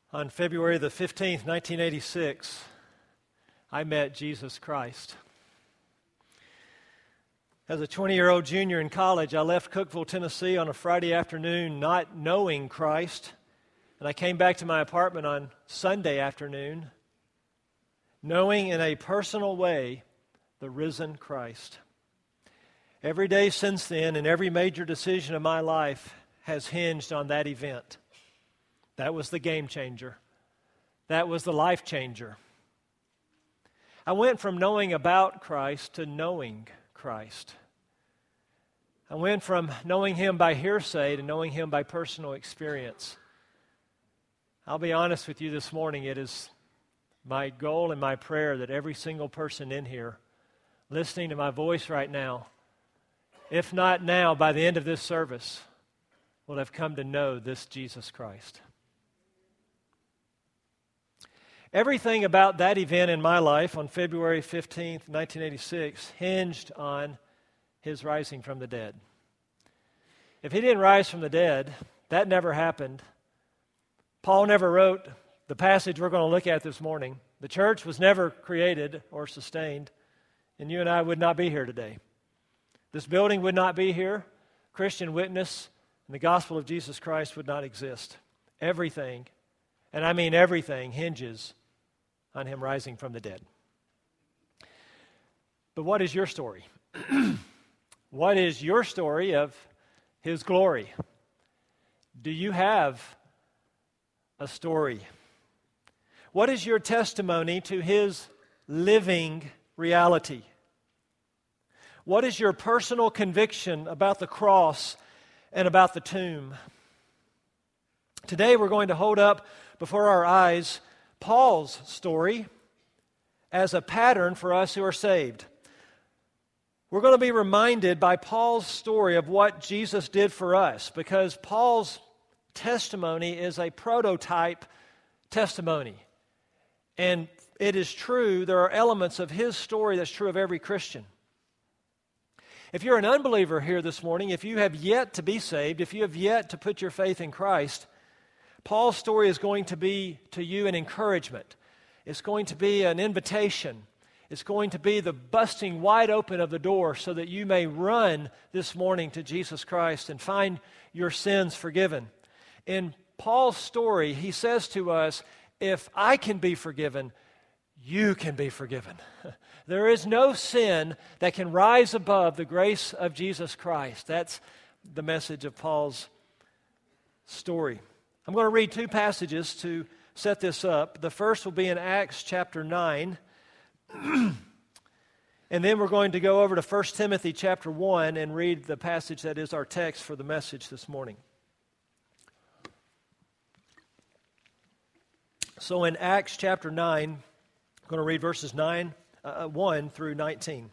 On February the 15th, 1986, I met Jesus Christ. As a 20-year-old junior in college, I left Cookeville, Tennessee on a Friday afternoon not knowing Christ, and I came back to my apartment on Sunday afternoon knowing in a personal way the risen Christ. Every day since then and every major decision of my life has hinged on that event. That was the game changer. That was the life changer. I went from knowing about Christ to knowing Christ. I went from knowing Him by hearsay to knowing Him by personal experience. I'll be honest with you this morning, it is my goal and my prayer that every single person in here listening to my voice right now, if not now, by the end of this service, will have come to know this Jesus Christ. Everything about that event in my life on February 15th, 1986 hinged on His rising from the dead. If He didn't rise from the dead, that never happened. Paul never wrote the passage we're going to look at this morning. The church was never created or sustained, and you and I would not be here today. This building would not be here. Christian witness and the gospel of Jesus Christ would not exist. Everything, and I mean everything, hinges on Him rising from the dead. But what is your story? What is your story of His glory? Do you have a story? What is your testimony to His living reality? What is your personal conviction about the cross and about the tomb? Today we're going to hold up before our eyes Paul's story as a pattern for us who are saved. We're going to be reminded by Paul's story of what Jesus did for us, because Paul's testimony is a prototype testimony. And it is true, there are elements of his story that's true of every Christian. If you're an unbeliever here this morning, if you have yet to be saved, if you have yet to put your faith in Christ, Paul's story is going to be to you an encouragement. It's going to be an invitation. It's going to be the busting wide open of the door so that you may run this morning to Jesus Christ and find your sins forgiven. In Paul's story, he says to us, if I can be forgiven, you can be forgiven. There is no sin that can rise above the grace of Jesus Christ. That's the message of Paul's story. I'm going to read two passages to set this up. The first will be in Acts chapter 9. And then we're going to go over to 1 Timothy chapter 1 and read the passage that is our text for the message this morning. So in Acts chapter 9, I'm going to read verses 1 through 19.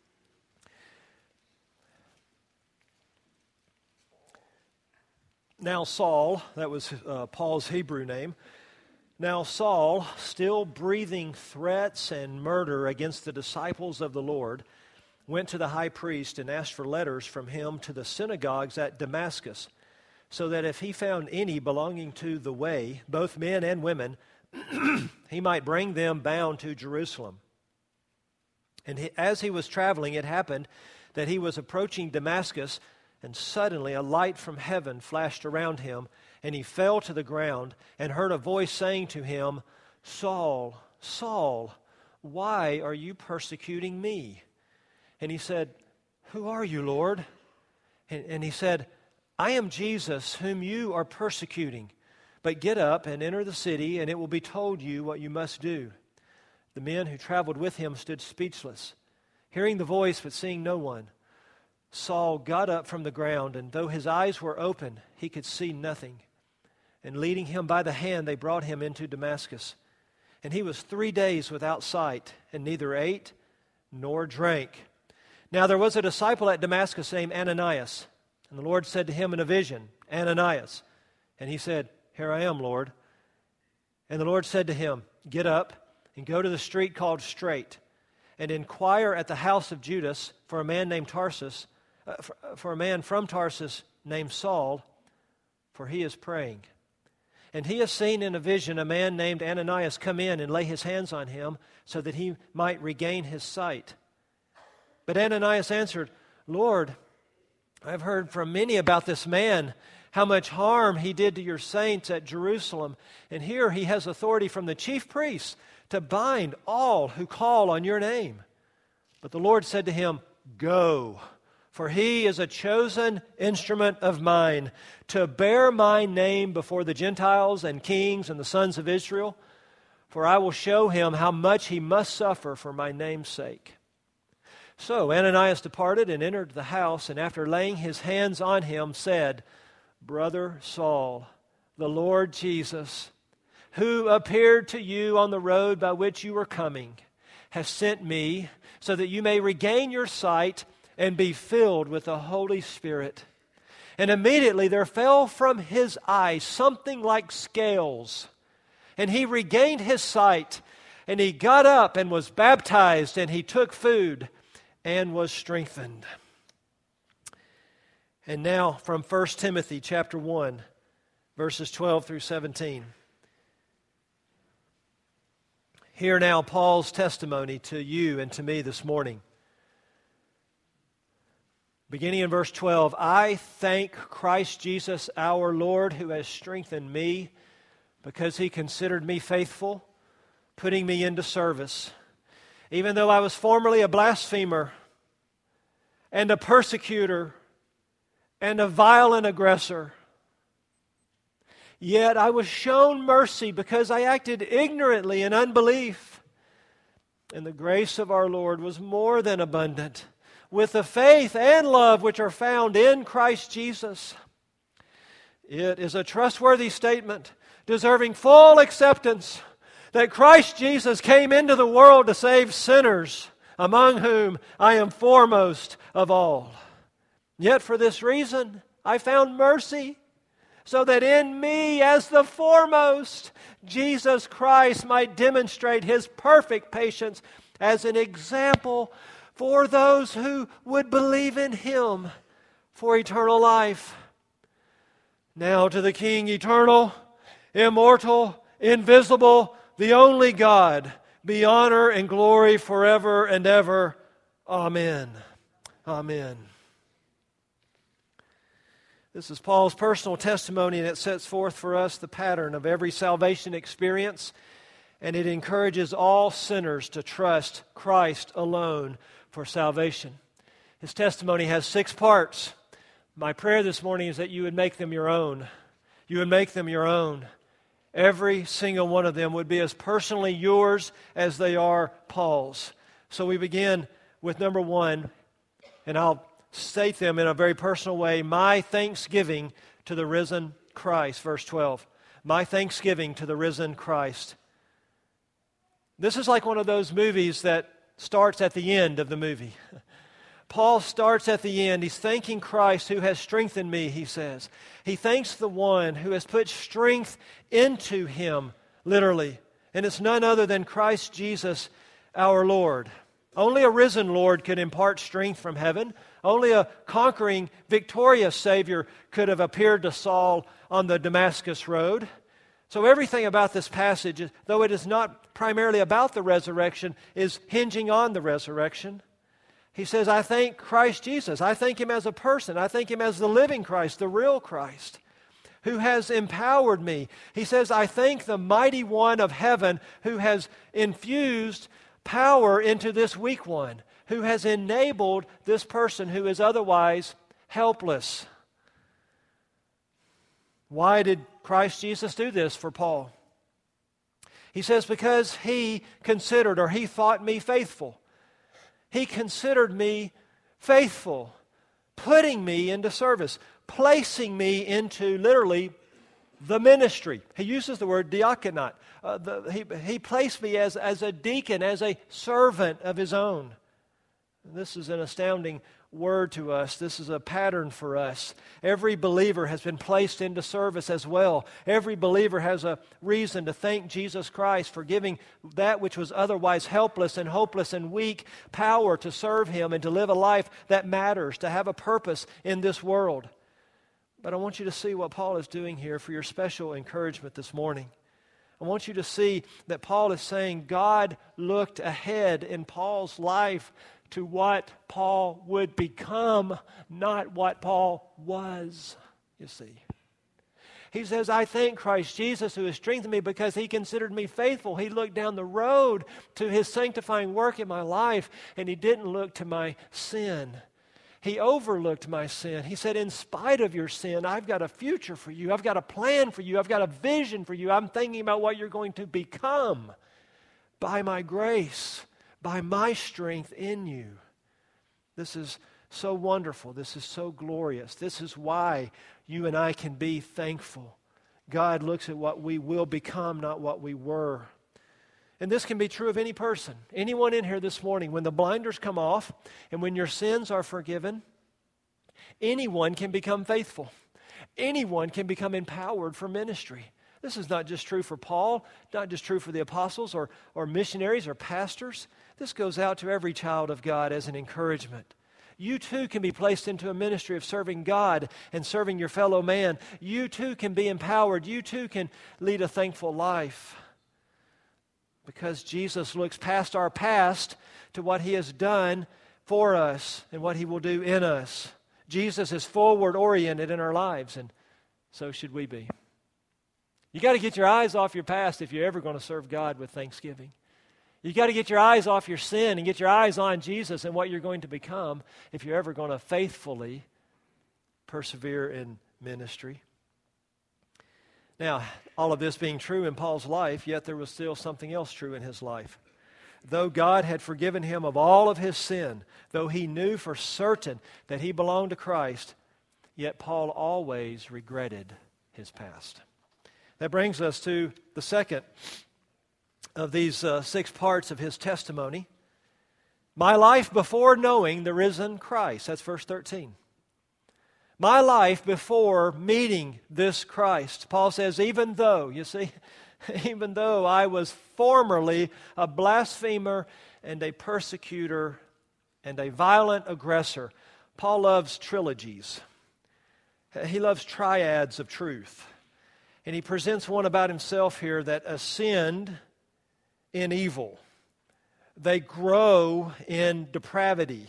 Now Saul, that was Paul's Hebrew name, now Saul, still breathing threats and murder against the disciples of the Lord, went to the high priest and asked for letters from him to the synagogues at Damascus, so that if he found any belonging to the way, both men and women, he might bring them bound to Jerusalem. And as he was traveling, it happened that he was approaching Damascus, and suddenly a light from heaven flashed around him, and he fell to the ground and heard a voice saying to him, Saul, Saul, why are you persecuting me? And he said, Who are you, Lord? And he said, I am Jesus, whom you are persecuting. But get up and enter the city, and it will be told you what you must do. The men who traveled with him stood speechless, hearing the voice but seeing no one. Saul got up from the ground, and though his eyes were open, he could see nothing. And leading him by the hand, they brought him into Damascus. And he was 3 days without sight, and neither ate nor drank. Now there was a disciple at Damascus named Ananias. And the Lord said to him in a vision, Ananias. And he said, Here I am, Lord. And the Lord said to him, Get up and go to the street called Straight, and inquire at the house of Judas for a man named Tarsus, for a man from Tarsus named Saul, for he is praying. And he has seen in a vision a man named Ananias come in and lay his hands on him so that he might regain his sight. But Ananias answered, Lord, I've heard from many about this man, how much harm he did to your saints at Jerusalem. And here he has authority from the chief priests to bind all who call on your name. But the Lord said to him, Go, for he is a chosen instrument of mine to bear my name before the Gentiles and kings and the sons of Israel. For I will show him how much he must suffer for my name's sake. So Ananias departed and entered the house, and after laying his hands on him, said, Brother Saul, the Lord Jesus, who appeared to you on the road by which you were coming, has sent me so that you may regain your sight and be filled with the Holy Spirit. And immediately there fell from his eyes something like scales, and he regained his sight, and he got up and was baptized, and he took food and was strengthened. And now from 1 Timothy chapter 1, verses 12 through 17. Hear now Paul's testimony to you and to me this morning. Beginning in verse 12, I thank Christ Jesus our Lord, who has strengthened me because he considered me faithful, putting me into service. Even though I was formerly a blasphemer and a persecutor and a violent aggressor, yet I was shown mercy because I acted ignorantly in unbelief. And the grace of our Lord was more than abundant with the faith and love which are found in Christ Jesus. It is a trustworthy statement, deserving full acceptance, that Christ Jesus came into the world to save sinners, among whom I am foremost of all. Yet for this reason I found mercy, so that in me as the foremost, Jesus Christ might demonstrate His perfect patience as an example for those who would believe in Him for eternal life. Now to the King, eternal, immortal, invisible, the only God, be honor and glory forever and ever. Amen. Amen. This is Paul's personal testimony, and it sets forth for us the pattern of every salvation experience, and it encourages all sinners to trust Christ alone for salvation. His testimony has 6 parts. My prayer this morning is that you would make them your own. You would make them your own. Every single one of them would be as personally yours as they are Paul's. So we begin with number 1, and I'll state them in a very personal way. My thanksgiving to the risen Christ. Verse 12. My thanksgiving to the risen Christ. This is like one of those movies that starts at the end of the movie. Paul starts at the end. He's thanking Christ who has strengthened me, he says. He thanks the one who has put strength into him, literally. And it's none other than Christ Jesus our Lord. Only a risen Lord could impart strength from heaven. Only a conquering, victorious Savior could have appeared to Saul on the Damascus road. So everything about this passage, though it is not primarily about the resurrection, is hinging on the resurrection. He says, I thank Christ Jesus. I thank Him as a person. I thank Him as the living Christ, the real Christ, who has empowered me. He says, I thank the mighty one of heaven who has infused power into this weak one, who has enabled this person who is otherwise helpless. Why did Christ Jesus do this for Paul? He says, because He considered, or He thought me faithful. He considered me faithful, putting me into service, placing me into, literally, the ministry. He uses the word diaconate. He placed me as a deacon, as a servant of His own. This is an astounding word to us. This is a pattern for us. Every believer has been placed into service as well. Every believer has a reason to thank Jesus Christ for giving that which was otherwise helpless and hopeless and weak power to serve Him and to live a life that matters, to have a purpose in this world. But I want you to see what Paul is doing here for your special encouragement this morning. I want you to see that Paul is saying God looked ahead in Paul's life to what Paul would become, not what Paul was, you see. He says, I thank Christ Jesus who has strengthened me because he considered me faithful. He looked down the road to his sanctifying work in my life, and he didn't look to my sin. He overlooked my sin. He said, in spite of your sin, I've got a future for you. I've got a plan for you. I've got a vision for you. I'm thinking about what you're going to become by my grace, by my strength in you. This is so wonderful. This is so glorious. This is why you and I can be thankful. God looks at what we will become, not what we were. And this can be true of any person, anyone in here this morning. When the blinders come off and when your sins are forgiven, anyone can become faithful. Anyone can become empowered for ministry. This is not just true for Paul, not just true for the apostles or missionaries or pastors. This goes out to every child of God as an encouragement. You too can be placed into a ministry of serving God and serving your fellow man. You too can be empowered. You too can lead a thankful life. Because Jesus looks past our past to what he has done for us and what he will do in us. Jesus is forward-oriented in our lives, and so should we be. You got to get your eyes off your past if you're ever going to serve God with thanksgiving. You got to get your eyes off your sin and get your eyes on Jesus and what you're going to become if you're ever going to faithfully persevere in ministry. Now, all of this being true in Paul's life, yet there was still something else true in his life. Though God had forgiven him of all of his sin, though he knew for certain that he belonged to Christ, yet Paul always regretted his past. That brings us to the second of these 6 parts of his testimony. My life before knowing the risen Christ. That's verse 13. My life before meeting this Christ. Paul says, even though, you see, even though I was formerly a blasphemer and a persecutor and a violent aggressor. Paul loves trilogies. He loves triads of truth. And he presents one about himself here that ascend in evil. They grow in depravity.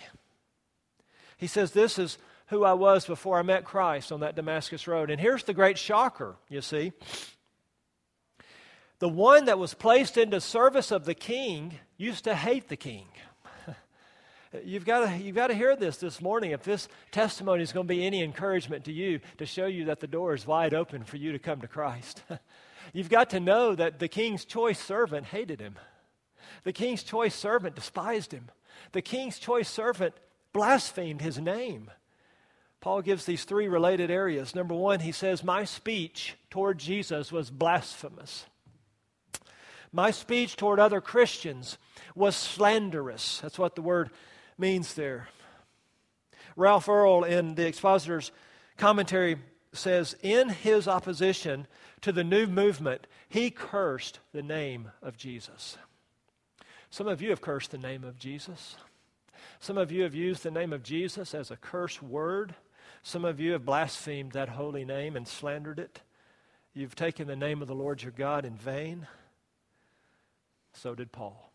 He says, this is who I was before I met Christ on that Damascus road. And here's the great shocker, you see. The one that was placed into service of the king used to hate the king. You've got to hear this morning. If this testimony is going to be any encouragement to you, to show you that the door is wide open for you to come to Christ. You've got to know that the king's choice servant hated him. The king's choice servant despised him. The king's choice servant blasphemed his name. Paul gives these 3 related areas. Number 1, he says, my speech toward Jesus was blasphemous. My speech toward other Christians was slanderous. That's what the word means there. Ralph Earl in the Expositor's commentary says, in his opposition to the new movement, he cursed the name of Jesus. Some of you have cursed the name of Jesus. Some of you have used the name of Jesus as a curse word. Some of you have blasphemed that holy name and slandered it. You've taken the name of the Lord your God in vain. So did Paul.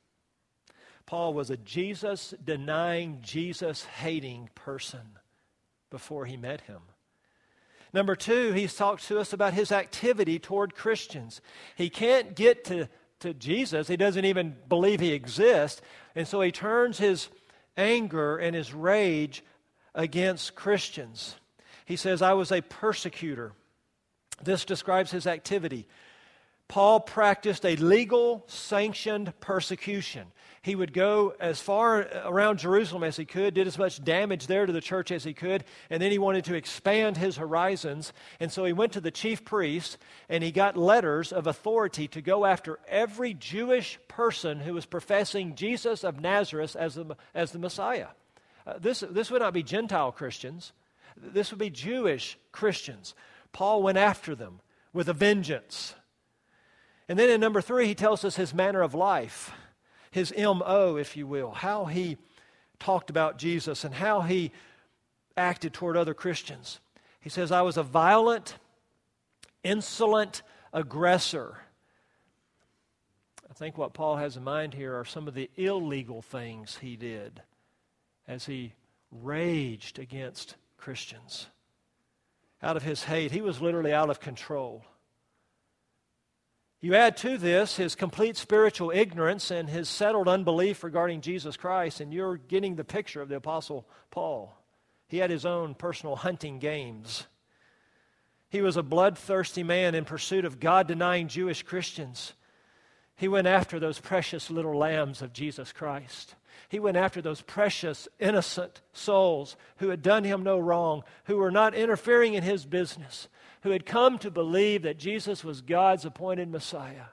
Paul was a Jesus-denying, Jesus-hating person before he met him. Number 2, he's talked to us about his activity toward Christians. He can't get to Jesus. He doesn't even believe he exists. And so he turns his anger and his rage against Christians. He says, I was a persecutor. This describes his activity. Paul practiced a legal sanctioned persecution. He would go as far around Jerusalem as he could, did as much damage there to the church as he could, and then he wanted to expand his horizons. And so he went to the chief priest and he got letters of authority to go after every Jewish person who was professing Jesus of Nazareth as the Messiah. This would not be Gentile Christians. This would be Jewish Christians. Paul went after them with a vengeance. And then in number 3, he tells us his manner of life, his M.O., if you will, how he talked about Jesus and how he acted toward other Christians. He says, I was a violent, insolent aggressor. I think what Paul has in mind here are some of the illegal things he did as he raged against Christians. Out of his hate, he was literally out of control. You add to this his complete spiritual ignorance and his settled unbelief regarding Jesus Christ, and you're getting the picture of the Apostle Paul. He had his own personal hunting games. He was a bloodthirsty man in pursuit of God-denying Jewish Christians. He went after those precious little lambs of Jesus Christ. He went after those precious, innocent souls who had done him no wrong, who were not interfering in his business, who had come to believe that Jesus was God's appointed Messiah.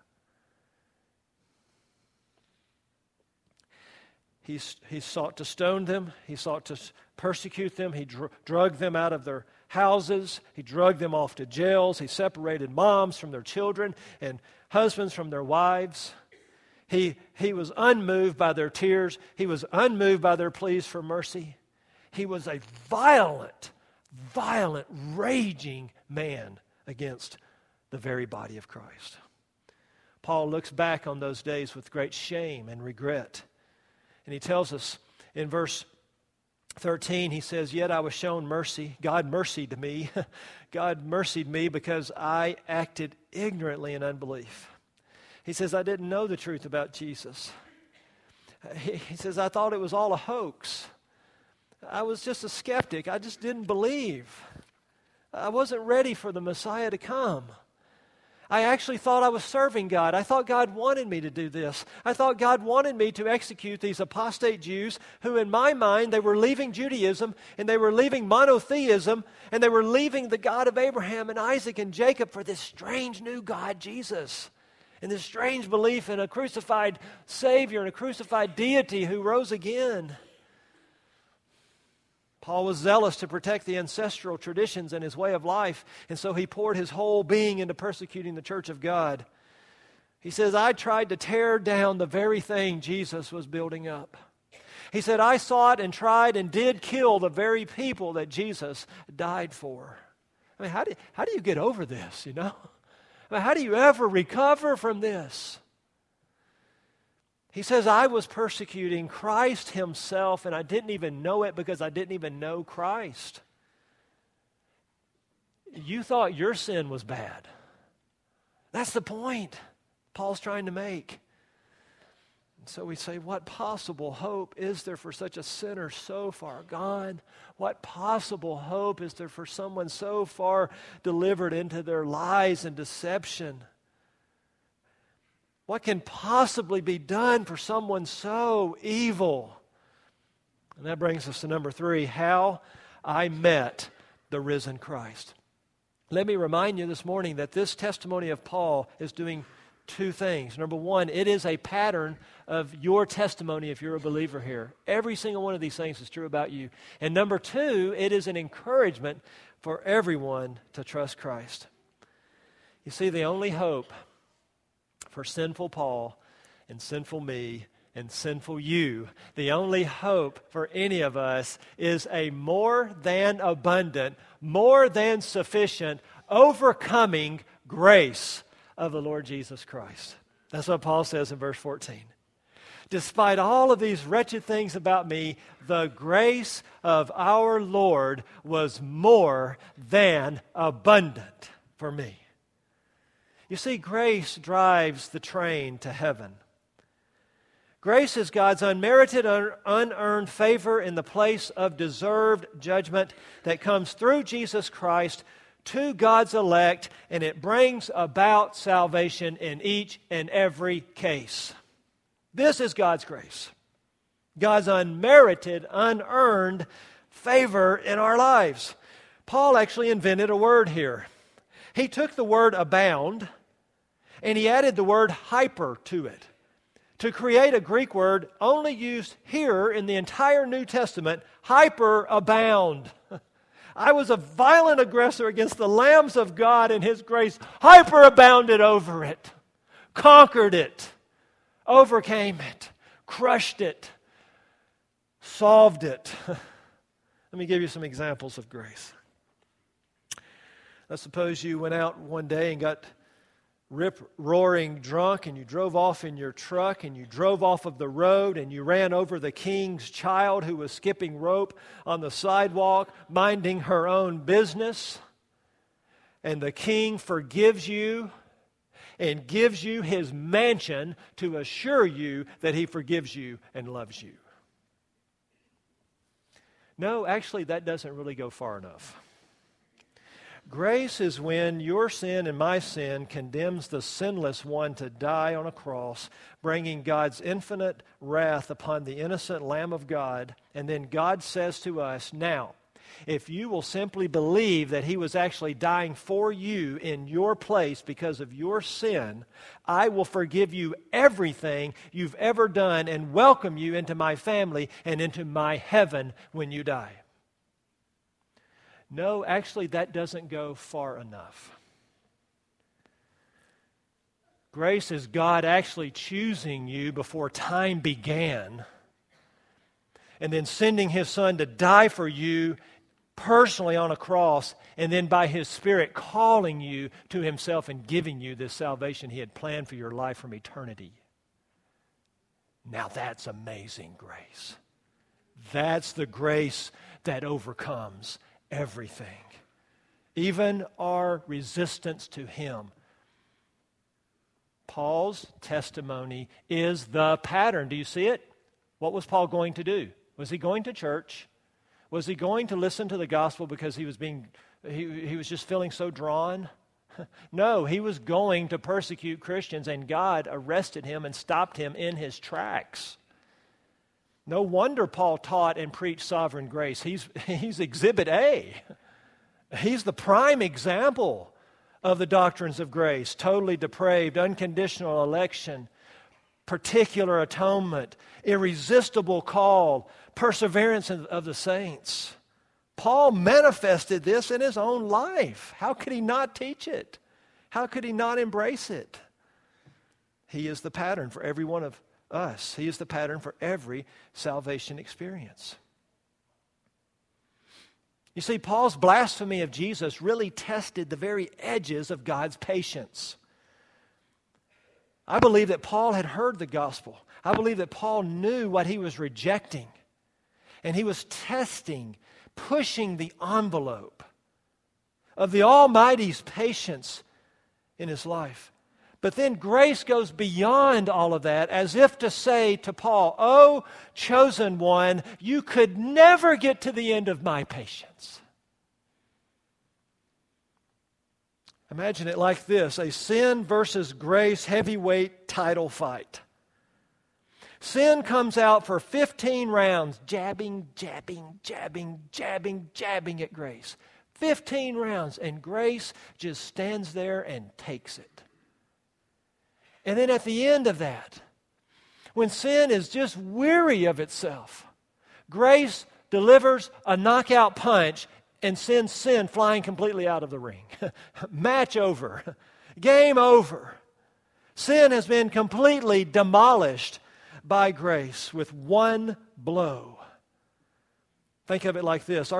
He sought to stone them. He sought to persecute them. He drug them out of their houses. He drug them off to jails. He separated moms from their children and husbands from their wives. He was unmoved by their tears. He was unmoved by their pleas for mercy. He was a violent, raging man against the very body of Christ. Paul looks back on those days with great shame and regret. And he tells us in verse 13, he says, yet I was shown mercy. God mercied me. God mercied me because I acted ignorantly in unbelief. He says, I didn't know the truth about Jesus. He says, I thought it was all a hoax. I was just a skeptic. I just didn't believe. I wasn't ready for the Messiah to come. I actually thought I was serving God. I thought God wanted me to do this. I thought God wanted me to execute these apostate Jews who, in my mind, they were leaving Judaism and they were leaving monotheism and they were leaving the God of Abraham and Isaac and Jacob for this strange new God, Jesus, and this strange belief in a crucified Savior and a crucified deity who rose again. Paul was zealous to protect the ancestral traditions and his way of life, and so he poured his whole being into persecuting the church of God. He says, I tried to tear down the very thing Jesus was building up. He said, I sought and tried and did kill the very people that Jesus died for. I mean, how do you get over this, you know? I mean, how do you ever recover from this? He says, I was persecuting Christ himself, and I didn't even know it because I didn't even know Christ. You thought your sin was bad. That's the point Paul's trying to make. And so we say, what possible hope is there for such a sinner so far gone? What possible hope is there for someone so far delivered into their lies and deception? What can possibly be done for someone so evil? And that brings us to number 3, how I met the risen Christ. Let me remind you this morning that this testimony of Paul is doing 2 things. Number 1, it is a pattern of your testimony if you're a believer here. Every single one of these things is true about you. And number 2, it is an encouragement for everyone to trust Christ. You see, the only hope for sinful Paul and sinful me and sinful you, the only hope for any of us is a more than abundant, more than sufficient, overcoming grace of the Lord Jesus Christ. That's what Paul says in verse 14. Despite all of these wretched things about me, the grace of our Lord was more than abundant for me. You see, grace drives the train to heaven. Grace is God's unmerited, unearned favor in the place of deserved judgment that comes through Jesus Christ to God's elect, and it brings about salvation in each and every case. This is God's grace. God's unmerited, unearned favor in our lives. Paul actually invented a word here. He took the word abound and he added the word hyper to it to create a Greek word only used here in the entire New Testament, hyperabound. I was a violent aggressor against the lambs of God, and His grace hyperabounded over it, conquered it, overcame it, crushed it, solved it. Let me give you some examples of grace. Let's suppose you went out one day and got rip-roaring drunk, and you drove off in your truck, and you drove off of the road, and you ran over the king's child who was skipping rope on the sidewalk, minding her own business. And the king forgives you and gives you his mansion to assure you that he forgives you and loves you. No, actually, that doesn't really go far enough. Grace is when your sin and my sin condemns the sinless one to die on a cross, bringing God's infinite wrath upon the innocent Lamb of God. And then God says to us, now, if you will simply believe that he was actually dying for you in your place because of your sin, I will forgive you everything you've ever done and welcome you into my family and into my heaven when you die. No, actually, that doesn't go far enough. Grace is God actually choosing you before time began and then sending his Son to die for you personally on a cross, and then by his Spirit calling you to himself and giving you this salvation he had planned for your life from eternity. Now that's amazing grace. That's the grace that overcomes everything, even our resistance to him. Paul's testimony is the pattern. Do you see it? What was Paul going to do? Was he going to church? Was he going to listen to the gospel because he was just feeling so drawn? No, he was going to persecute Christians, and God arrested him and stopped him in his tracks. No wonder Paul taught and preached sovereign grace. He's Exhibit A. He's the prime example of the doctrines of grace: totally depraved, unconditional election, particular atonement, irresistible call, perseverance of the saints. Paul manifested this in his own life. How could he not teach it? How could he not embrace it? He is the pattern for every one of us. He is the pattern for every salvation experience. You see, Paul's blasphemy of Jesus really tested the very edges of God's patience. I believe that Paul had heard the gospel. I believe that Paul knew what he was rejecting. And he was testing, pushing the envelope of the Almighty's patience in his life. But then grace goes beyond all of that, as if to say to Paul, "Oh, chosen one, you could never get to the end of my patience." Imagine it like this: a sin versus grace heavyweight title fight. Sin comes out for 15 rounds, jabbing at grace. 15 rounds, and grace just stands there and takes it. And then at the end of that, when sin is just weary of itself, grace delivers a knockout punch and sends sin flying completely out of the ring. Match over. Game over. Sin has been completely demolished by grace with one blow. Think of it like this.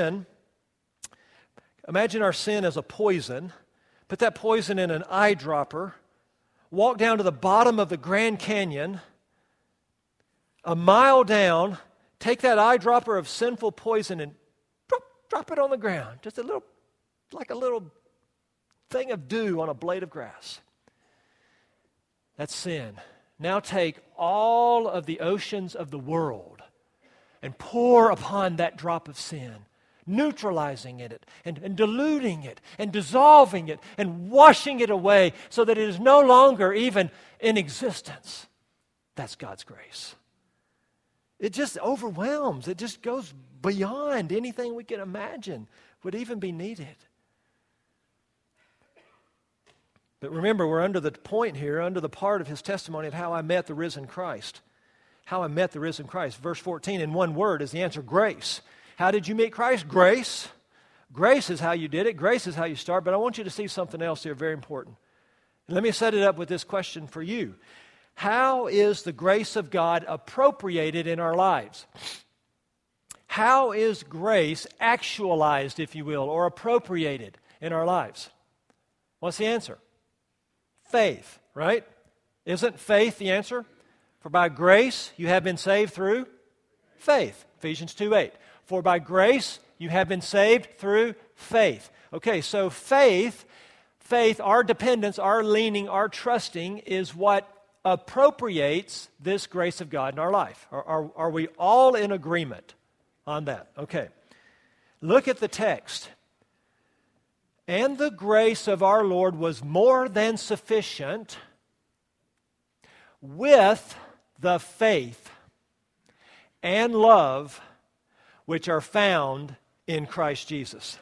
Imagine our sin as a poison. Put that poison in an eyedropper. Walk down to the bottom of the Grand Canyon, a mile down, take that eyedropper of sinful poison and drop it on the ground. Just like a little thing of dew on a blade of grass. That's sin. Now take all of the oceans of the world and pour upon that drop of sin, neutralizing it and diluting it and dissolving it and washing it away so that it is no longer even in existence. That's God's grace. It just overwhelms. It just goes beyond anything we can imagine would even be needed. But remember, we're under the point here, under the part of his testimony of how I met the risen Christ. How I met the risen Christ. Verse 14, in one word, is the answer: grace. How did you meet Christ? Grace. Grace is how you did it. Grace is how you start. But I want you to see something else here, very important. Let me set it up with this question for you. How is the grace of God appropriated in our lives? How is grace actualized, if you will, or appropriated? in our lives? What's the answer? Faith, right? Isn't faith the answer? For by grace you have been saved through faith. Ephesians 2:8. For by grace you have been saved through faith. Okay, so faith, our dependence, our leaning, our trusting is what appropriates this grace of God in our life. Are we all in agreement on that? Okay. Look at the text. And the grace of our Lord was more than sufficient with the faith and love which are found in Christ Jesus.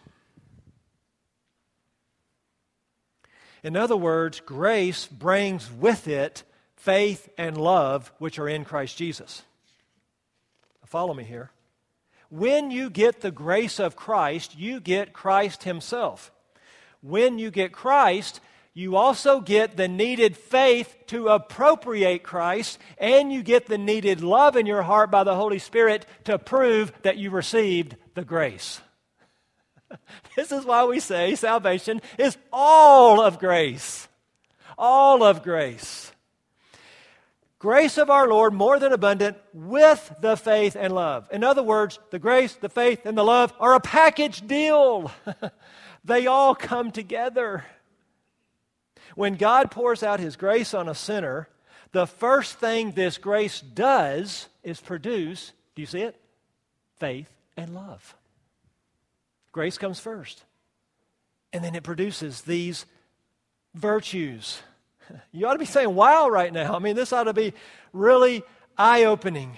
In other words, grace brings with it faith and love which are in Christ Jesus. Follow me here. When you get the grace of Christ, you get Christ Himself. When you get Christ, you also get the needed faith to appropriate Christ, and you get the needed love in your heart by the Holy Spirit to prove that you received the grace. This is why we say salvation is all of grace. All of grace. Grace of our Lord more than abundant with the faith and love. In other words, the grace, the faith, and the love are a package deal. They all come together. When God pours out His grace on a sinner, the first thing this grace does is produce, do you see it? Faith and love. Grace comes first. And then it produces these virtues. You ought to be saying, wow, right now. I mean, this ought to be really eye-opening.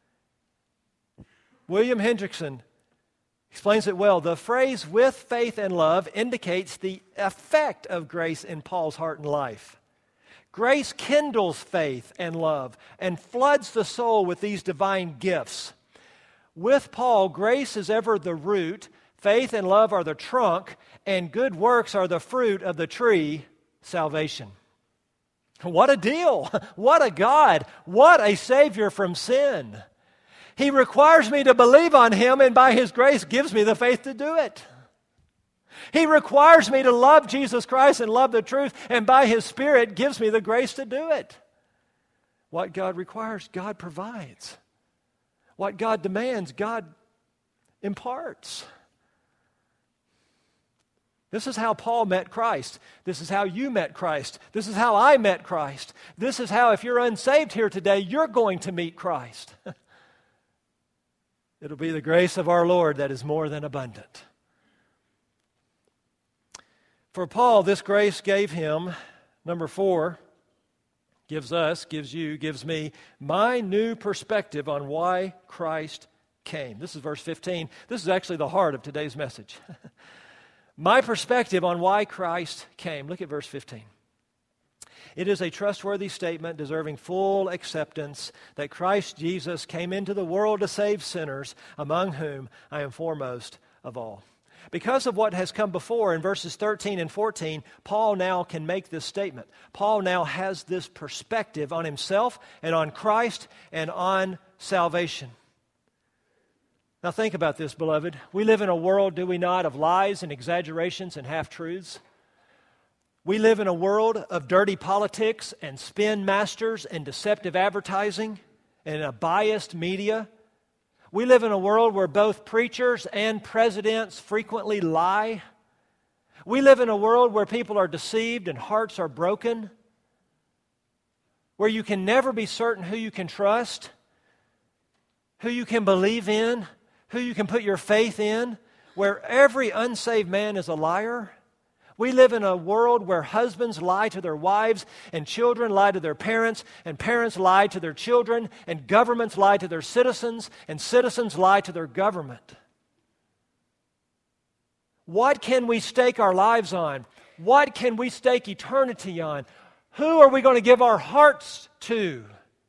William Hendrickson explains it well. The phrase with faith and love indicates the effect of grace in Paul's heart and life. Grace kindles faith and love and floods the soul with these divine gifts. With Paul, grace is ever the root, faith and love are the trunk, and good works are the fruit of the tree, salvation. What a deal! What a God! What a Savior from sin! He requires me to believe on Him, and by His grace gives me the faith to do it. He requires me to love Jesus Christ and love the truth, and by His Spirit gives me the grace to do it. What God requires, God provides. What God demands, God imparts. This is how Paul met Christ. This is how you met Christ. This is how I met Christ. This is how, if you're unsaved here today, you're going to meet Christ. It'll be the grace of our Lord that is more than abundant. For Paul, this grace gave him, number 4, gives us, gives you, gives me, my new perspective on why Christ came. This is verse 15. This is actually the heart of today's message. My perspective on why Christ came. Look at verse 15. It is a trustworthy statement deserving full acceptance that Christ Jesus came into the world to save sinners, among whom I am foremost of all. Because of what has come before in verses 13 and 14, Paul now can make this statement. Paul now has this perspective on himself and on Christ and on salvation. Now think about this, beloved. We live in a world, do we not, of lies and exaggerations and half-truths. We live in a world of dirty politics and spin masters and deceptive advertising and a biased media. We live in a world where both preachers and presidents frequently lie. We live in a world where people are deceived and hearts are broken, where you can never be certain who you can trust, who you can believe in, who you can put your faith in, where every unsaved man is a liar. We live in a world where husbands lie to their wives, and children lie to their parents, and parents lie to their children, and governments lie to their citizens, and citizens lie to their government. What can we stake our lives on? What can we stake eternity on? Who are we going to give our hearts to?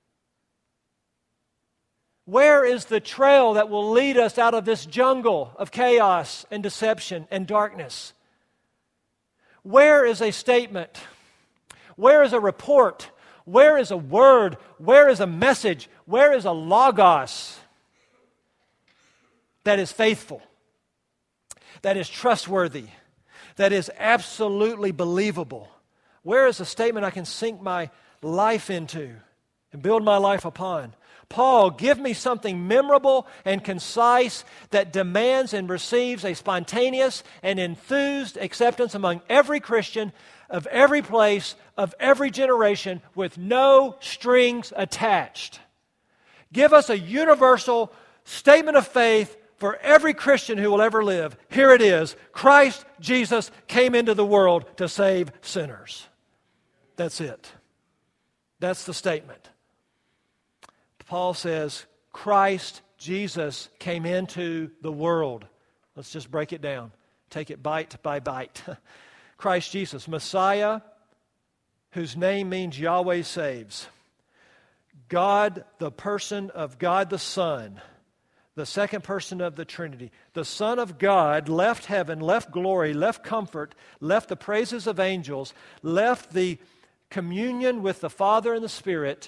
Where is the trail that will lead us out of this jungle of chaos and deception and darkness? Where is a statement? Where is a report? Where is a word? Where is a message? Where is a logos that is faithful, that is trustworthy, that is absolutely believable? Where is a statement I can sink my life into and build my life upon? Paul, give me something memorable and concise that demands and receives a spontaneous and enthused acceptance among every Christian of every place, of every generation, with no strings attached. Give us a universal statement of faith for every Christian who will ever live. Here it is. Christ Jesus came into the world to save sinners. That's it. That's the statement. Paul says, Christ Jesus came into the world. Let's just break it down. Take it bite by bite. Christ Jesus, Messiah, whose name means Yahweh saves. God, the person of God the Son, the second person of the Trinity. The Son of God left heaven, left glory, left comfort, left the praises of angels, left the communion with the Father and the Spirit,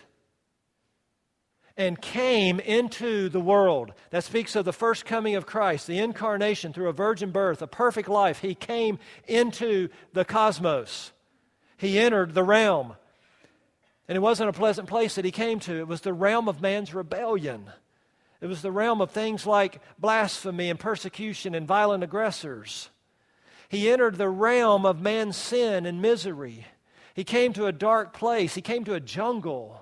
and came into the world. That speaks of the first coming of Christ, the incarnation through a virgin birth, a perfect life. He came into the cosmos. He entered the realm. And it wasn't a pleasant place that he came to. It was the realm of man's rebellion. It was the realm of things like blasphemy and persecution and violent aggressors. He entered the realm of man's sin and misery. He came to a dark place. He came to a jungle.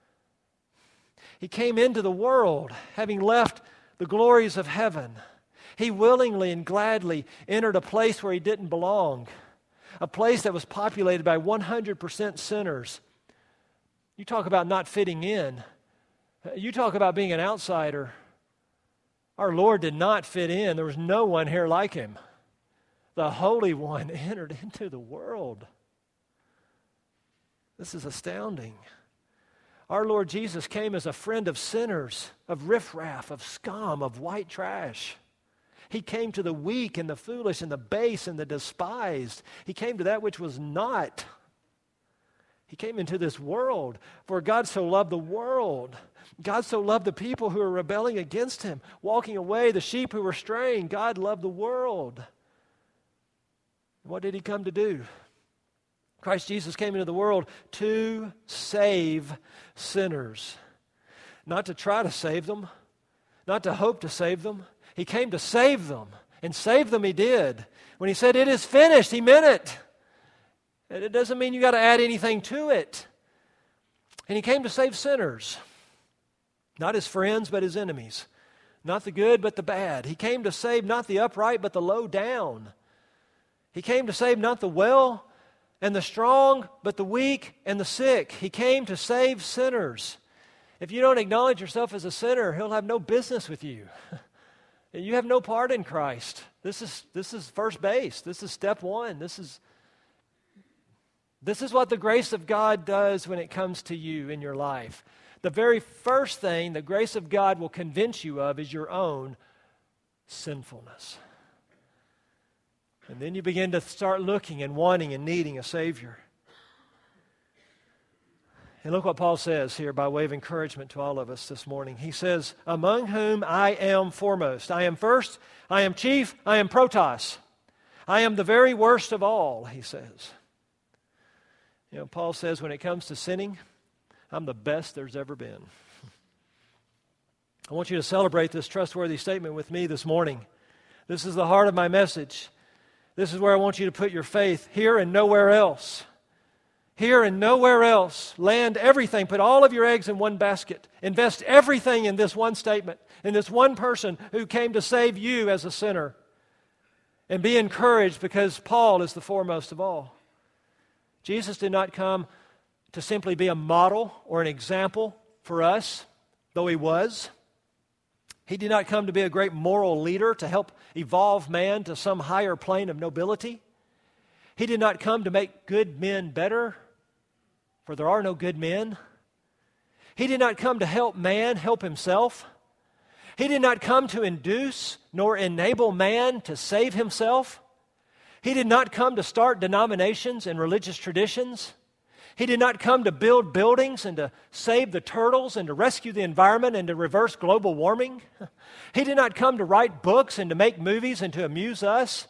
He came into the world, having left the glories of heaven. He willingly and gladly entered a place where he didn't belong, a place that was populated by 100% sinners. You talk about not fitting in. You talk about being an outsider. Our Lord did not fit in. There was no one here like him. The Holy One entered into the world. This is astounding. Our Lord Jesus came as a friend of sinners, of riffraff, of scum, of white trash. He came to the weak and the foolish and the base and the despised. He came to that which was not. He came into this world. For God so loved the world. God so loved the people who were rebelling against him, walking away, the sheep who were straying. God loved the world. What did he come to do? Christ Jesus came into the world to save sinners. Not to try to save them, not to hope to save them. He came to save them, and save them he did. When he said, "It is finished," he meant it. It doesn't mean you got to add anything to it. And he came to save sinners. Not his friends, but his enemies. Not the good, but the bad. He came to save not the upright, but the low down. He came to save not the well and the strong, but the weak and the sick. He came to save sinners. If you don't acknowledge yourself as a sinner, he'll have no business with you. You have no part in Christ. This is first base. This is step one. This is what the grace of God does when it comes to you in your life. The very first thing the grace of God will convince you of is your own sinfulness. And then you begin to start looking and wanting and needing a Savior. And look what Paul says here by way of encouragement to all of us this morning. He says, "Among whom I am foremost." I am first, I am chief, I am protos. I am the very worst of all, he says. You know, Paul says when it comes to sinning, I'm the best there's ever been. I want you to celebrate this trustworthy statement with me this morning. This is the heart of my message. This is where I want you to put your faith, here and nowhere else. Here and nowhere else. Land everything. Put all of your eggs in one basket. Invest everything in this one statement, in this one person who came to save you as a sinner. And be encouraged because Paul is the foremost of all. Jesus did not come to simply be a model or an example for us, though he was. He did not come to be a great moral leader to help evolve man to some higher plane of nobility. He did not come to make good men better, for there are no good men. He did not come to help man help himself. He did not come to induce nor enable man to save himself. He did not come to start denominations and religious traditions. He did not come to build buildings and to save the turtles and to rescue the environment and to reverse global warming. He did not come to write books and to make movies and to amuse us.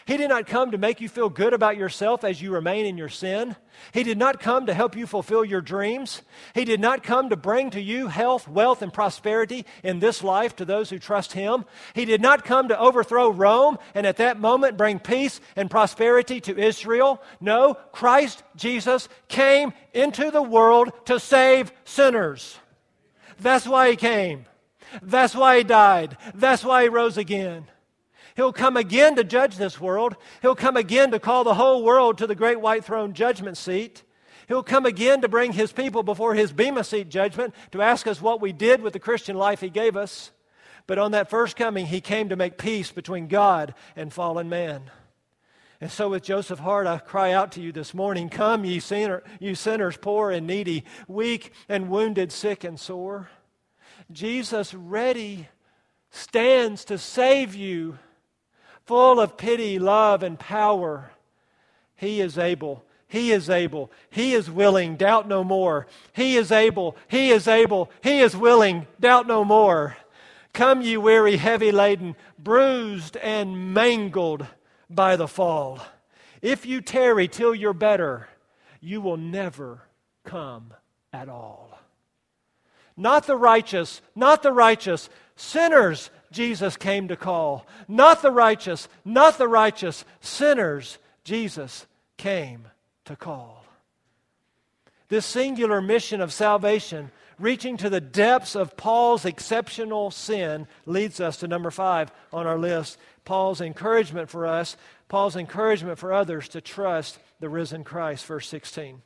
He did not come to make you feel good about yourself as you remain in your sin. He did not come to help you fulfill your dreams. He did not come to bring to you health, wealth, and prosperity in this life to those who trust Him. He did not come to overthrow Rome and at that moment bring peace and prosperity to Israel. No, Christ Jesus came into the world to save sinners. That's why He came. That's why He died. That's why He rose again. He'll come again to judge this world. He'll come again to call the whole world to the great white throne judgment seat. He'll come again to bring His people before His Bema seat judgment to ask us what we did with the Christian life He gave us. But on that first coming, He came to make peace between God and fallen man. And so with Joseph Hart, I cry out to you this morning, come ye sinners, poor and needy, weak and wounded, sick and sore. Jesus ready stands to save you, full of pity, love, and power. He is able. He is able. He is willing. Doubt no more. He is able. He is able. He is willing. Doubt no more. Come ye weary, heavy laden, bruised and mangled by the fall. If you tarry till you're better, you will never come at all. Not the righteous, sinners Jesus came to call. Not the righteous, sinners Jesus came to call. This singular mission of salvation, reaching to the depths of Paul's exceptional sin, leads us to number 5 on our list. Paul's encouragement for us, Paul's encouragement for others to trust the risen Christ. Verse 16.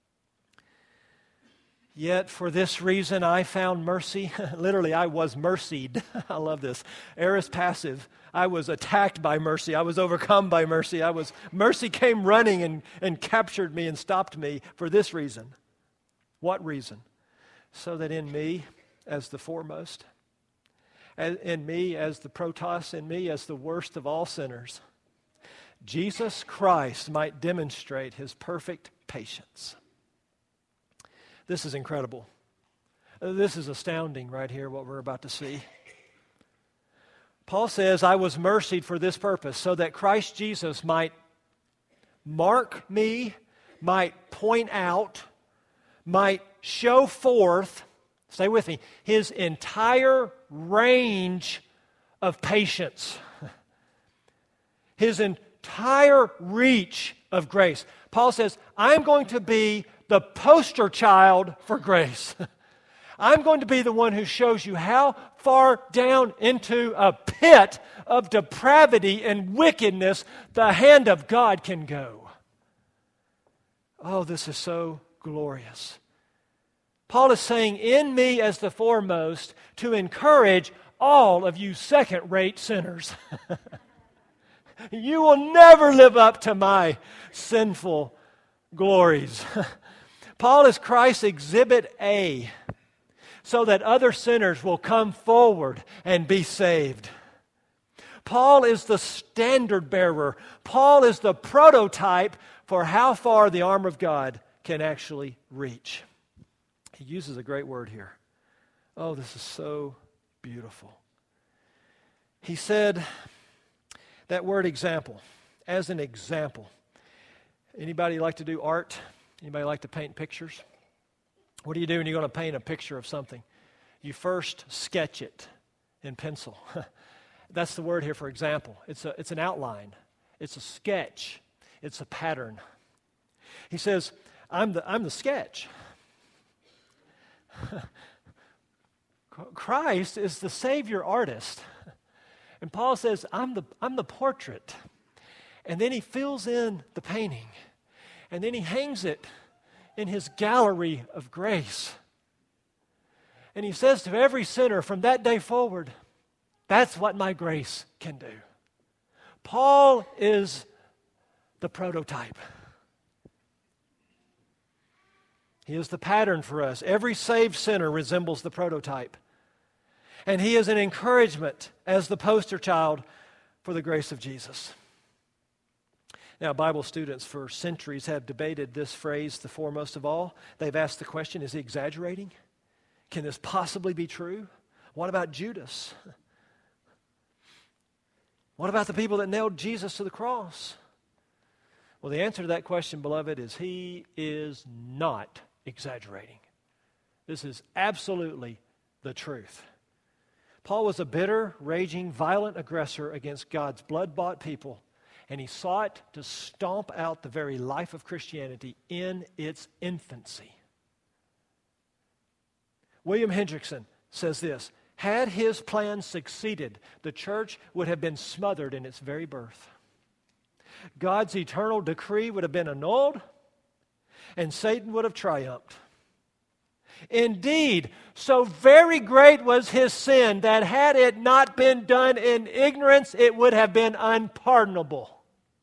Yet for this reason I found mercy. Literally, I was mercied. I love this. Aorist passive. I was attacked by mercy. I was overcome by mercy. Mercy came running and captured me and stopped me for this reason. What reason? So that in me as the foremost, in me as the protos, in me as the worst of all sinners, Jesus Christ might demonstrate His perfect patience. This is incredible. This is astounding right here, what we're about to see. Paul says, I was mercied for this purpose, so that Christ Jesus might mark me, might point out, might show forth, stay with me, His entire range of patience. His entire reach of grace. Paul says, I'm going to be the poster child for grace. I'm going to be the one who shows you how far down into a pit of depravity and wickedness the hand of God can go. Oh, this is so glorious. Paul is saying, in me as the foremost, to encourage all of you second-rate sinners. You will never live up to my sinful glories. Paul is Christ's exhibit A, so that other sinners will come forward and be saved. Paul is the standard bearer. Paul is the prototype for how far the arm of God can actually reach. He uses a great word here. Oh, this is so beautiful. He said that word example, as an example. Anybody like to do art? Anybody like to paint pictures? What do you do when you're going to paint a picture of something? You first sketch it in pencil. That's the word here for example. It's an outline. It's a sketch. It's a pattern. He says, I'm the sketch. Christ is the Savior artist. And Paul says, I'm the portrait. And then he fills in the painting. And then he hangs it in his gallery of grace. And he says to every sinner from that day forward, that's what my grace can do. Paul is the prototype. He is the pattern for us. Every saved sinner resembles the prototype. And he is an encouragement as the poster child for the grace of Jesus. Now, Bible students for centuries have debated this phrase, the foremost of all. They've asked the question, is he exaggerating? Can this possibly be true? What about Judas? What about the people that nailed Jesus to the cross? Well, the answer to that question, beloved, is he is not exaggerating. This is absolutely the truth. Paul was a bitter, raging, violent aggressor against God's blood-bought people, and he sought to stomp out the very life of Christianity in its infancy. William Hendrickson says this: had his plan succeeded, the church would have been smothered in its very birth. God's eternal decree would have been annulled, and Satan would have triumphed. Indeed, so very great was his sin that had it not been done in ignorance, it would have been unpardonable.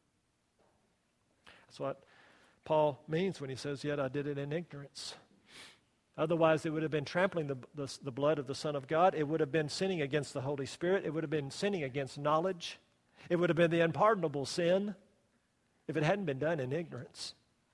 That's what Paul means when he says, yet I did it in ignorance. Otherwise, it would have been trampling the blood of the Son of God. It would have been sinning against the Holy Spirit. It would have been sinning against knowledge. It would have been the unpardonable sin if it hadn't been done in ignorance.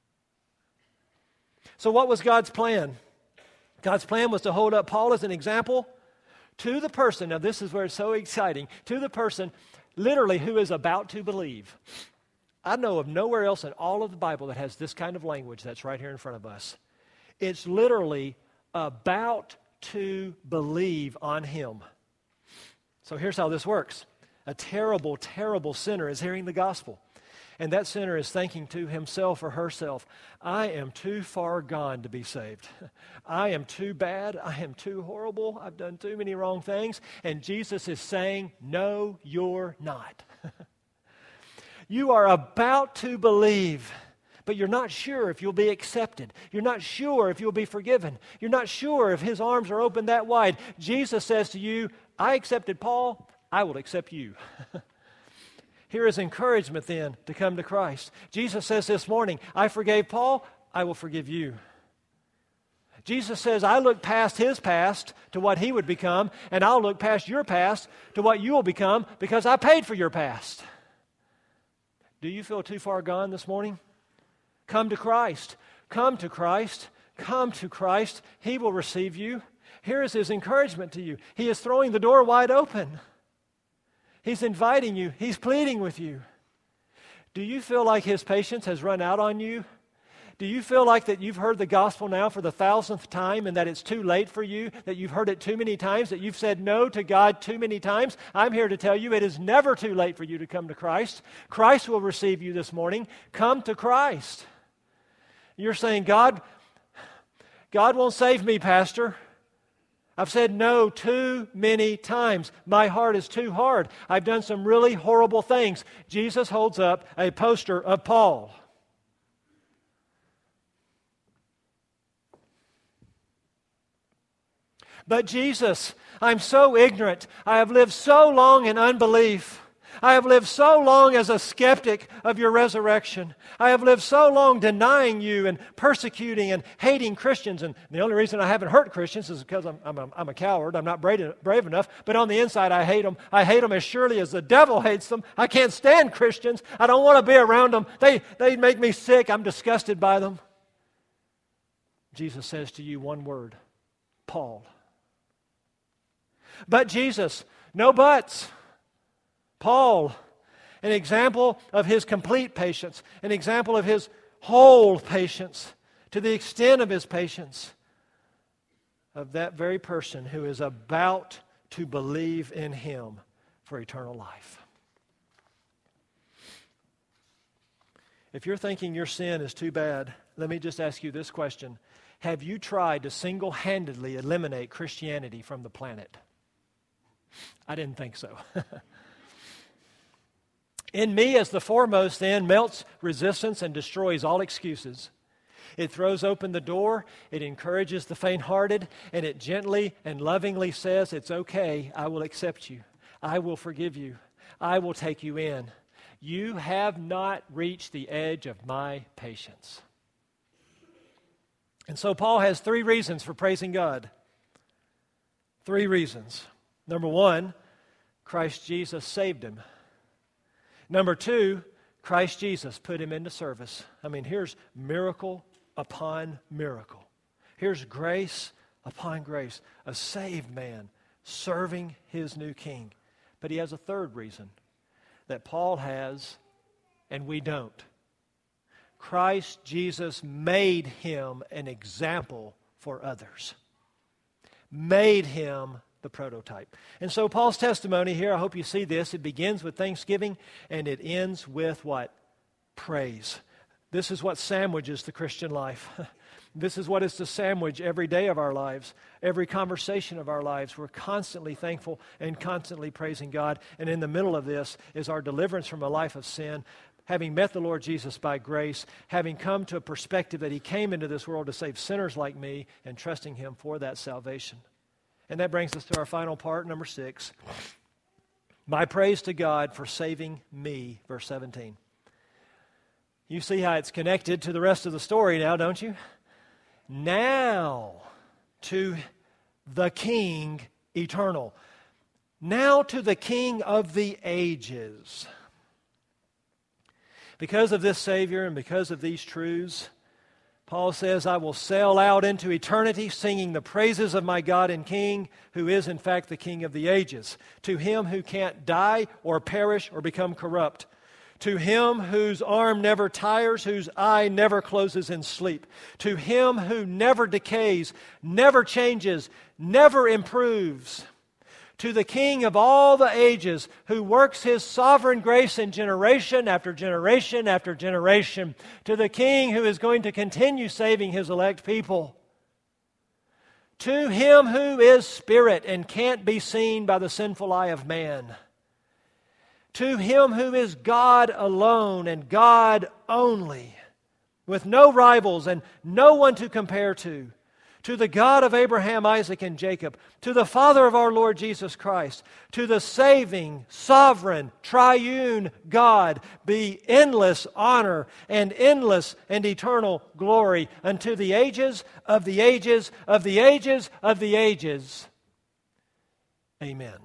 So what was God's plan? God's plan was to hold up Paul as an example to the person, now this is where it's so exciting, to the person literally who is about to believe. I know of nowhere else in all of the Bible that has this kind of language that's right here in front of us. It's literally about to believe on him. So here's how this works. A terrible, terrible sinner is hearing the gospel. And that sinner is thinking to himself or herself, I am too far gone to be saved. I am too bad. I am too horrible. I've done too many wrong things. And Jesus is saying, no, you're not. You are about to believe, but you're not sure if you'll be accepted. You're not sure if you'll be forgiven. You're not sure if his arms are open that wide. Jesus says to you, I accepted Paul, I will accept you. Here is encouragement then to come to Christ. Jesus says this morning, I forgave Paul, I will forgive you. Jesus says, I look past his past to what he would become, and I'll look past your past to what you will become because I paid for your past. Do you feel too far gone this morning? Come to Christ. Come to Christ. Come to Christ. He will receive you. Here is his encouragement to you. He is throwing the door wide open. He's inviting you. He's pleading with you. Do you feel like his patience has run out on you? Do you feel like that you've heard the gospel now for the 1,000th time and that it's too late for you, that you've heard it too many times, that you've said no to God too many times? I'm here to tell you it is never too late for you to come to Christ. Christ will receive you this morning. Come to Christ. You're saying, God won't save me, Pastor. I've said no too many times. My heart is too hard. I've done some really horrible things. Jesus holds up a poster of Paul. But Jesus, I'm so ignorant. I have lived so long in unbelief. I have lived so long as a skeptic of your resurrection. I have lived so long denying you and persecuting and hating Christians. And the only reason I haven't hurt Christians is because I'm a coward. I'm not brave enough. But on the inside, I hate them. I hate them as surely as the devil hates them. I can't stand Christians. I don't want to be around them. They make me sick. I'm disgusted by them. Jesus says to you one word, Paul. But Jesus, no buts. Paul, an example of his complete patience, an example of his whole patience, to the extent of his patience, of that very person who is about to believe in him for eternal life. If you're thinking your sin is too bad, let me just ask you this question. Have you tried to single-handedly eliminate Christianity from the planet? I didn't think so. In me, as the foremost, then, melts resistance and destroys all excuses. It throws open the door, it encourages the faint-hearted, and it gently and lovingly says, it's okay, I will accept you. I will forgive you. I will take you in. You have not reached the edge of my patience. And so Paul has 3 reasons for praising God. 3 reasons. Number 1, Christ Jesus saved him. Number 2, Christ Jesus put him into service. I mean, here's miracle upon miracle. Here's grace upon grace. A saved man serving his new king. But he has a 3rd reason. that Paul has and we don't. Christ Jesus made him an example for others. Made him the prototype. And so Paul's testimony here, I hope you see this, it begins with thanksgiving and it ends with what? Praise. This is what sandwiches the Christian life. This is what is to sandwich every day of our lives, every conversation of our lives. We're constantly thankful and constantly praising God. And in the middle of this is our deliverance from a life of sin, having met the Lord Jesus by grace, having come to a perspective that He came into this world to save sinners like me, and trusting Him for that salvation. And that brings us to our final part, number 6. My praise to God for saving me, verse 17. You see how it's connected to the rest of the story now, don't you? Now to the King eternal. Now to the King of the ages. Because of this Savior and because of these truths, Paul says, I will sail out into eternity singing the praises of my God and King, who is in fact the King of the ages. To Him who can't die or perish or become corrupt. To Him whose arm never tires, whose eye never closes in sleep. To Him who never decays, never changes, never improves. To the King of all the ages, who works His sovereign grace in generation after generation after generation. To the King who is going to continue saving His elect people. To Him who is Spirit and can't be seen by the sinful eye of man. To Him who is God alone and God only, with no rivals and no one to compare to the God of Abraham, Isaac, and Jacob, to the Father of our Lord Jesus Christ, to the saving, sovereign, triune God, be endless honor and endless and eternal glory unto the ages of the ages of the ages of the ages. Amen.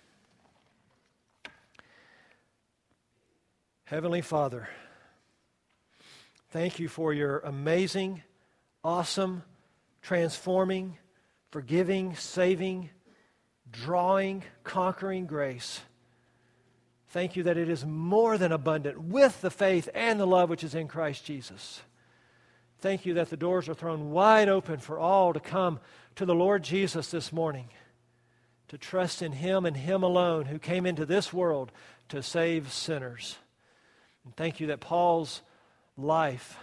Heavenly Father, thank You for Your amazing, awesome, transforming, forgiving, saving, drawing, conquering grace. Thank You that it is more than abundant with the faith and the love which is in Christ Jesus. Thank You that the doors are thrown wide open for all to come to the Lord Jesus this morning, to trust in Him and Him alone, who came into this world to save sinners. And thank You that Paul's life,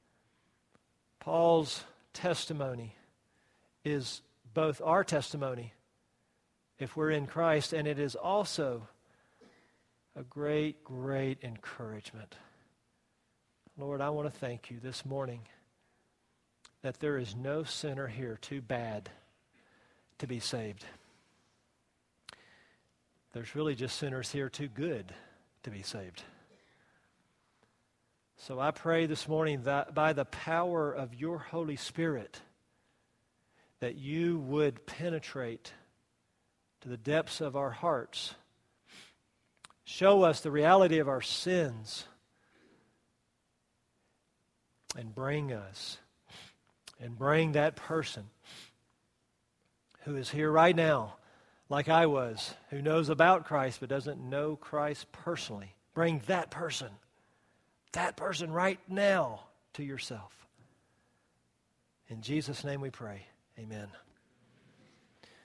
Paul's testimony is both our testimony if we're in Christ, and it is also a great, great encouragement. Lord, I want to thank You this morning that there is no sinner here too bad to be saved. There's really just sinners here too good to be saved. So I pray this morning that by the power of Your Holy Spirit, that You would penetrate to the depths of our hearts, show us the reality of our sins, and bring that person who is here right now, like I was, who knows about Christ but doesn't know Christ personally. Bring that person right now to Yourself. In Jesus' name we pray. Amen.